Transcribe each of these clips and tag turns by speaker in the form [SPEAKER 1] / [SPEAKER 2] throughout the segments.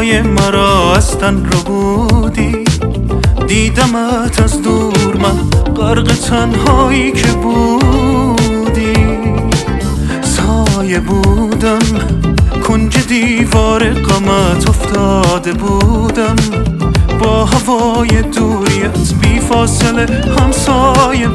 [SPEAKER 1] پای مرا از تن رو بودی، دیدمت از دور من غرق تنهایی که بودی. سایه بودم کنج دیوار غمت افتاده بودم، با هوای دوریت بی فاصله همسایه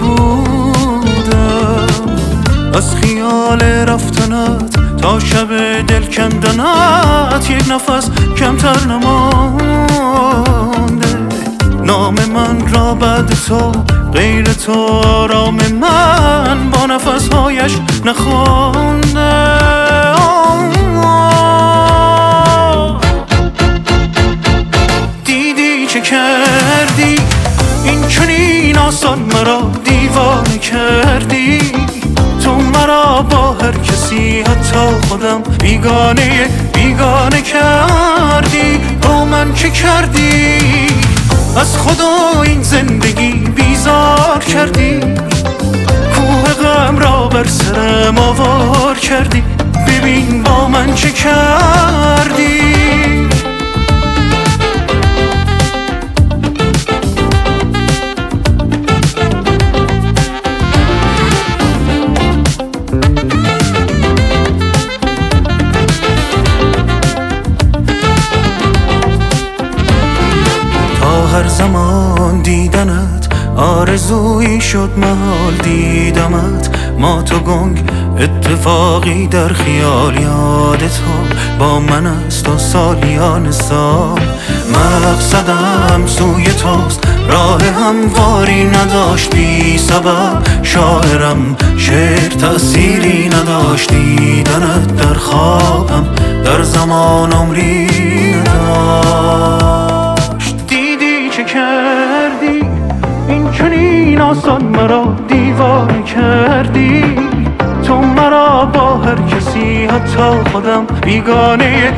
[SPEAKER 1] بودم. از خیال رفتنت تا شب دل کندنت یک نفس کمتر نمانده. نام من را بعد تو غیر تو آرام من با نفسهایش نخوانده. دیدی چه کردی این چنین آسان مرا دیوانه کردی. تو مرا با هر کسی حتی خودم بیگانه کردی. با من چه کردی؟ از خدا این زندگی بیزار کردی. کوه غم را بر سرم آوار کردی. ببین با من چه کردی. هر زمان دیدنت آرزویی شد محال دیدمت. ما تو گنگ اتفاقی در خیال یاد تو با من است و سالیان سال. مقصدم سوی توست راه همواری نداشت بی سبب. شاعرم شعر تأثیری نداشت دیدنت در خوابم در زمان عمری نداشت. چه کردی این چنین آسان مرا دیوانه کردی. تو مرا با هر کسی حتی خودم بیگانه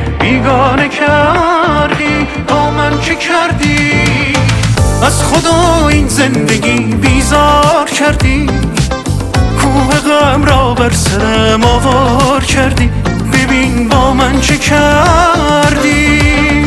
[SPEAKER 1] کردی. با من چه کردی؟ از خدا این زندگی بیزار کردی. کوه غم را بر سرم آوار کردی. ببین با من چه کردی.